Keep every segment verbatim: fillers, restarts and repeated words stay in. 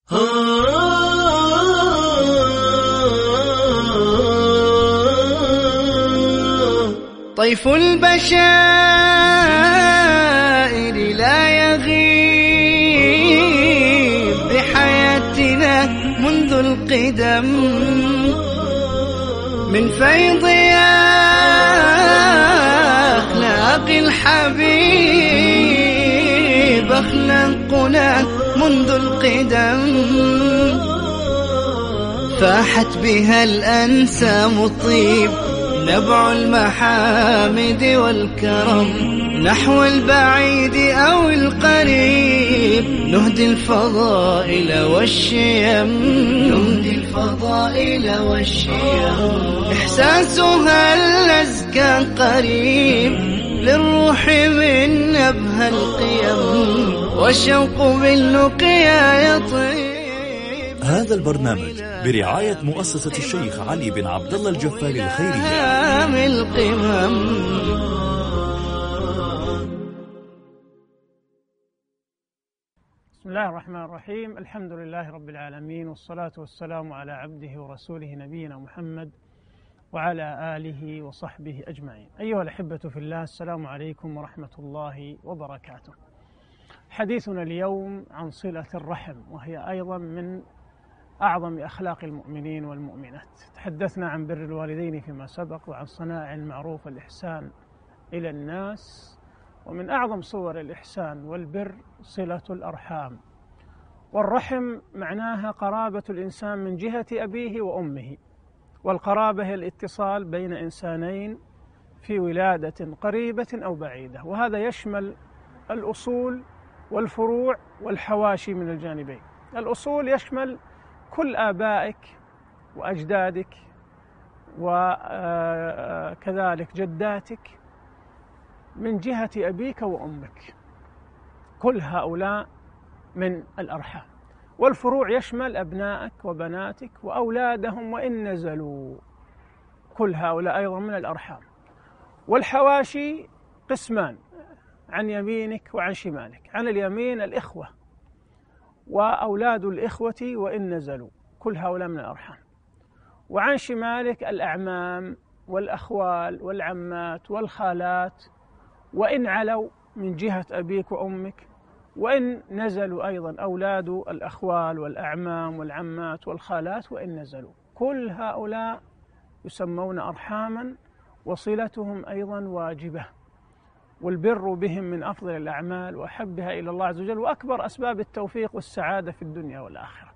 طيف البشائر لا يغيب بحياتنا منذ القدم، من فيض أخلاق الحبيب أخلاقنا منذ القدم، فاحت بها الأنسام الطيب نبع المحامد والكرم، نحو البعيد أو القريب نهدي الفضائل والشيم، نهدي الفضائل والشيم، إحساسها الأزكى قريب للروح من نبه القيم، والشوق باللقيا يطيب. هذا البرنامج برعاية مؤسسة الشيخ علي بن عبد الله الجفاري الخيرية. بسم الله الرحمن الرحيم، الحمد لله رب العالمين، والصلاة والسلام على عبده ورسوله نبينا محمد وعلى آله وصحبه أجمعين. أيها الأحبة في الله، السلام عليكم ورحمة الله وبركاته. حديثنا اليوم عن صلة الرحم، وهي أيضا من أعظم أخلاق المؤمنين والمؤمنات. تحدثنا عن بر الوالدين فيما سبق، وعن صنائع المعروف والإحسان إلى الناس، ومن أعظم صور الإحسان والبر صلة الأرحام. والرحم معناها قرابة الإنسان من جهة أبيه وأمه، والقرابة هي الاتصال بين إنسانين في ولادة قريبة أو بعيدة، وهذا يشمل الأصول والفروع والحواشي من الجانبين. الأصول يشمل كل آبائك وأجدادك وكذلك جداتك من جهة أبيك وأمك، كل هؤلاء من الأرحام. والفروع يشمل أبنائك وبناتك وأولادهم وإن نزلوا، كل هؤلاء أيضا من الأرحام. والحواشي قسمان، عن يمينك وعن شمالك. عن اليمين الإخوة وأولاد الإخوة وإن نزلوا، كل هؤلاء من الأرحام. وعن شمالك الأعمام والأخوال والعمات والخالات وإن علوا من جهة أبيك وأمك، وإن نزلوا أيضا أولاد الأخوال والأعمام والعمات والخالات وإن نزلوا، كل هؤلاء يسمون أرحاما، وصلتهم أيضا واجبة. والبر بهم من أفضل الأعمال وأحبها إلى الله عز وجل، وأكبر أسباب التوفيق والسعادة في الدنيا والآخرة.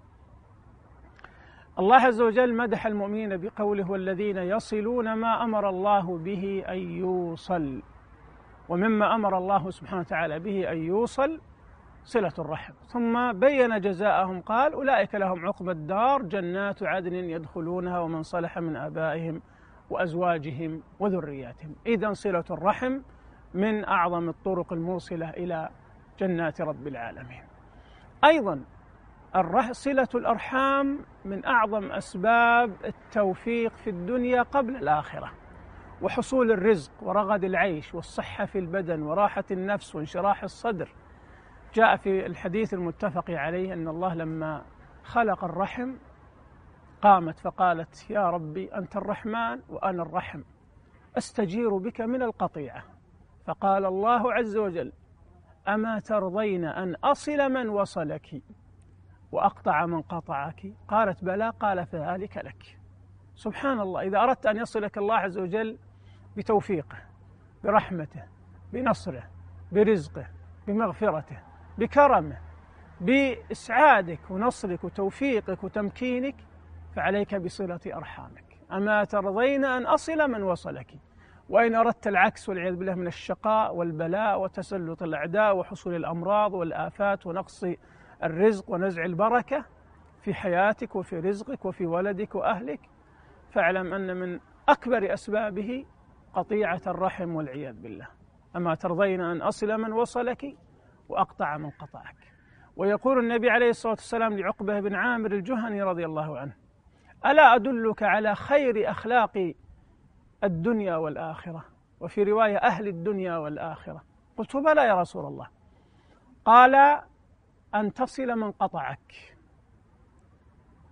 الله عز وجل مدح المؤمنين بقوله: والذين يصلون ما أمر الله به أن يوصل. ومما أمر الله سبحانه وتعالى به أن يوصل صلة الرحم، ثم بين جزاءهم قال: أولئك لهم عقبى الدار جنات عدن يدخلونها ومن صلح من آبائهم وأزواجهم وذرياتهم. إذن صلة الرحم من أعظم الطرق الموصلة إلى جنات رب العالمين. أيضا صلة الأرحام من أعظم أسباب التوفيق في الدنيا قبل الآخرة، وحصول الرزق ورغد العيش والصحة في البدن وراحة النفس وانشراح الصدر. جاء في الحديث المتفق عليه أن الله لما خلق الرحم قامت فقالت: يا ربي أنت الرحمن وأنا الرحم، أستجير بك من القطيعة. فقال الله عز وجل: أما ترضين أن أصل من وصلك وأقطع من قطعك؟ قالت: بلى. قال: فذلك لك. سبحان الله، إذا أردت أن يصلك الله عز وجل بتوفيقه، برحمته، بنصره، برزقه، بمغفرته، بكرمه، بإسعادك ونصرك وتوفيقك وتمكينك، فعليك بصلة أرحامك. أما ترضين أن أصل من وصلك. وإن أردت العكس والعياذ بالله من الشقاء والبلاء وتسلط الأعداء وحصول الأمراض والآفات ونقص الرزق ونزع البركة في حياتك وفي رزقك وفي ولدك وأهلك، فاعلم أن من أكبر أسبابه قطيعة الرحم والعياذ بالله. أما ترضين أن أصل من وصلك وأقطع من قطعك. ويقول النبي عليه الصلاة والسلام لعقبة بن عامر الجهني رضي الله عنه: ألا أدلك على خير أخلاق الدنيا والآخرة؟ وفي رواية أهل الدنيا والآخرة. قلت: بلى يا رسول الله. قال: أن تصل من قطعك.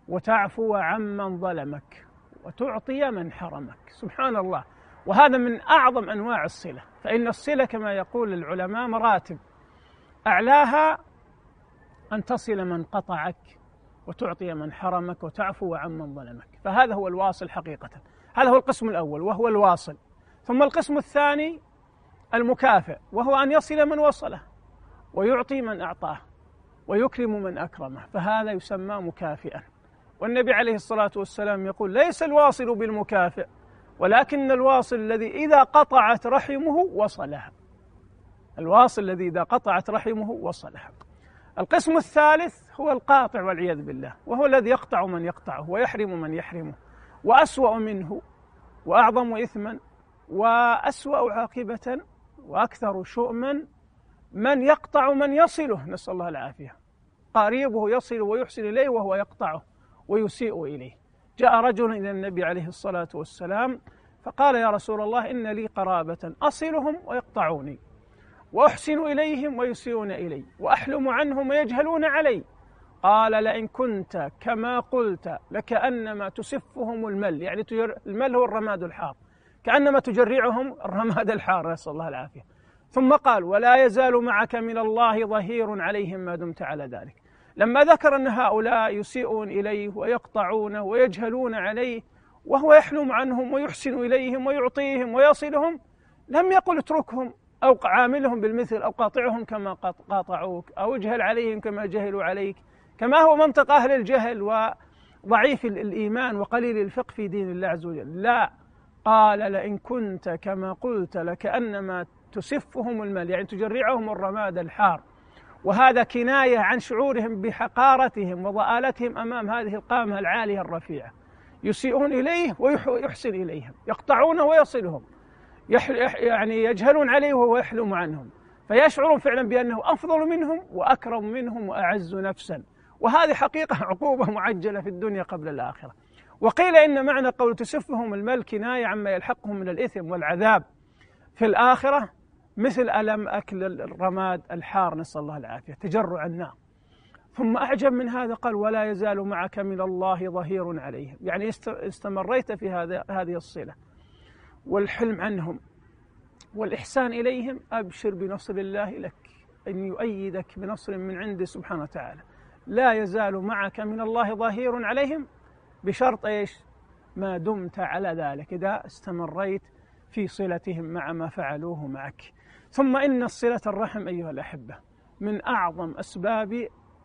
وتعفو عمن ظلمك وتعطي من حرمك. سبحان الله. وهذا من أعظم أنواع الصلة، فإن الصلة كما يقول العلماء مراتب، أعلاها أن تصل من قطعك وتعطي من حرمك وتعفو عمن ظلمك، فهذا هو الواصل حقيقة. هذا هو القسم الأول وهو الواصل. ثم القسم الثاني المكافئ، وهو أن يصل من وصله ويعطي من أعطاه ويكرم من أكرمه، فهذا يسمى مكافئا. والنبي عليه الصلاة والسلام يقول: ليس الواصل بالمكافئ، ولكن الواصل الذي إذا قطعت رحمه وصلها. الواصل الذي إذا قطعت رحمه وصلها. القسم الثالث هو القاطع والعياذ بالله، وهو الذي يقطع من يقطعه ويحرم من يحرمه، وأسوأ منه وأعظم إثما وأسوأ عاقبة وأكثر شؤما من يقطع من يصله، نسأل الله العافية. قريبه يصل ويحسن إليه وهو يقطعه ويسيء إليه. جاء رجل إلى النبي عليه الصلاة والسلام فقال: يا رسول الله، إن لي قرابة أصلهم ويقطعوني، وأحسن إليهم ويسيئون إلي، وأحلم عنهم ويجهلون علي. قال: لئن كنت كما قلت لكأنما تسفهم المل، يعني المل هو الرماد الحار، كأنما تجرعهم الرماد الحار، نسأل الله العافية. ثم قال: ولا يزال معك من الله ظهير عليهم ما دمت على ذلك. لما ذكر أن هؤلاء يسيئون إليه ويقطعونه ويجهلون عليه وهو يحلم عنهم ويحسن إليهم ويعطيهم ويصلهم، لم يقل اتركهم أو عاملهم بالمثل أو قاطعهم كما قاطعوك أو اجهل عليهم كما جهلوا عليك، كما هو منطق أهل الجهل وضعيف الإيمان وقليل الفقه في دين الله عز وجل. لا، قال: لئن كنت كما قلت لكأنما تسفهم المل، يعني تجرعهم الرماد الحار. وهذا كناية عن شعورهم بحقارتهم وضآلتهم أمام هذه القامة العالية الرفيعة. يسيئون إليه ويحسن إليهم، يقطعونه ويصلهم، يعني يجهلون عليه وهو يحلم عنهم، فيشعرون فعلا بأنه أفضل منهم وأكرم منهم وأعز نفسا. وهذه حقيقة عقوبة معجلة في الدنيا قبل الآخرة. وقيل إن معنى قول تسفهم المل كناية عما يلحقهم من الإثم والعذاب في الآخرة، مثل ألم أكل الرماد الحار، نسأل الله العافية، تجرع النار. ثم أعجب من هذا قال: ولا يزال معك من الله ظهير عليهم، يعني استمريت في هذا هذه الصلة والحلم عنهم والإحسان إليهم، أبشر بنصر الله لك، أن يؤيدك بنصر من عنده سبحانه وتعالى. لا يزال معك من الله ظهير عليهم، بشرط إيش؟ ما دمت على ذلك، إذا استمريت في صلتهم مع ما فعلوه معك. ثم إن صلة الرحم أيها الأحبة من أعظم أسباب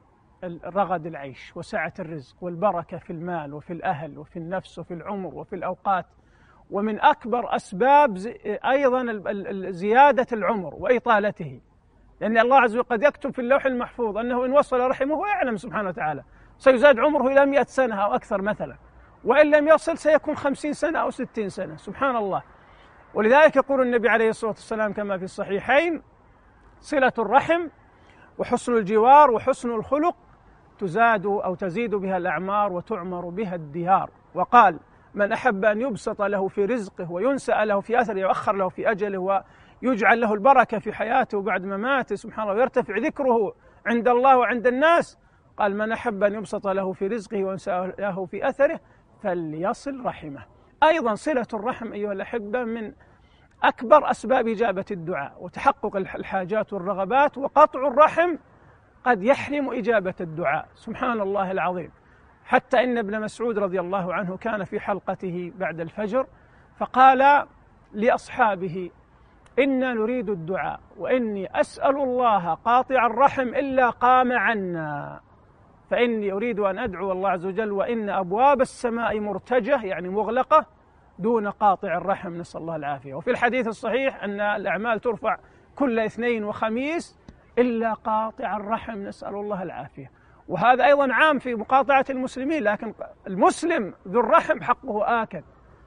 رغد العيش وسعة الرزق والبركة في المال وفي الأهل وفي النفس وفي العمر وفي الأوقات، ومن أكبر أسباب أيضا زيادة العمر وإطالته، لأن الله عز وجل قد يكتب في اللوح المحفوظ أنه إن وصل رحمه ويعلم سبحانه وتعالى سيزاد عمره إلى مئة سنة أو أكثر مثلا، وإن لم يصل سيكون خمسين سنة أو ستين سنة، سبحان الله. ولذلك يقول النبي عليه الصلاة والسلام كما في الصحيحين: صلة الرحم وحسن الجوار وحسن الخلق تزاد أو تزيد بها الأعمار وتعمر بها الديار. وقال: من أحب أن يبسط له في رزقه وينسأ له في أثره ويؤخر له في أجله ويجعل له البركة في حياته وبعد مماته، سبحان الله، ويرتفع ذكره عند الله وعند الناس، قال: من أحب أن يبسط له في رزقه وينسأ له في أثره فليصل رحمه. أيضا صلة الرحم أيها الأحبة من أكبر أسباب إجابة الدعاء وتحقق الحاجات والرغبات، وقطع الرحم قد يحرم إجابة الدعاء، سبحان الله العظيم. حتى إن ابن مسعود رضي الله عنه كان في حلقته بعد الفجر فقال لأصحابه: إنا نريد الدعاء وإني أسأل الله قاطع الرحم إلا قام عنا، فإني أريد أن أدعو الله عز وجل وإن أبواب السماء مرتجة، يعني مغلقة، دون قاطع الرحم، نسأل الله العافية. وفي الحديث الصحيح أن الأعمال ترفع كل اثنين وخميس إلا قاطع الرحم، نسأل الله العافية. وهذا أيضا عام في مقاطعة المسلمين، لكن المسلم ذو الرحم حقه آكد،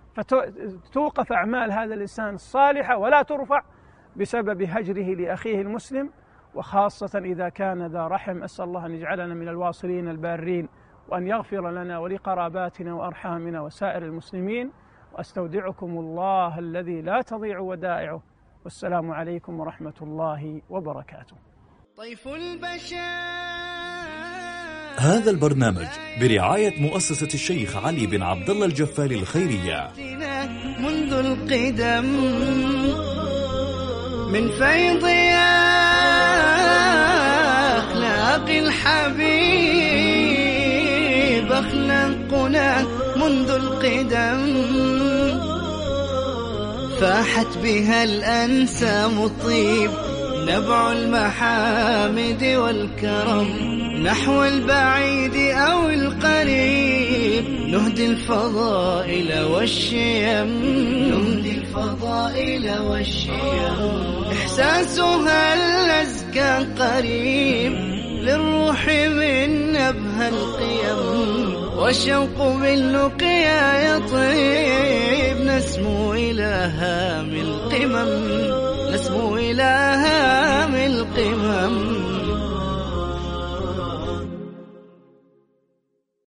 فتوقف أعمال هذا الإنسان الصالحة ولا ترفع بسبب هجره لأخيه المسلم، وخاصة إذا كان ذا رحم. أسأل الله أن يجعلنا من الواصلين البارين، وأن يغفر لنا ولقراباتنا وأرحامنا وسائر المسلمين. وأستودعكم الله الذي لا تضيع ودائعه، والسلام عليكم ورحمة الله وبركاته. طيف البشائر هذا البرنامج برعاية مؤسسة الشيخ علي بن عبد الله الجفاري الخيرية. منذ القدم من فيض أخلاق الحبيب أخلاقنا منذ القدم، فاحت بها الأنسام الطيب نبع المحامد والكرم، نحو البعيد أو القريب نهدي الفضائل والشيم، نهدي الفضائل والشيم، إحساسها الأزكى قريب للروح من نبه القيم، والشوق باللقيا يطيب، نسمو إلى هام القمم، نسمو إلى هام القمم.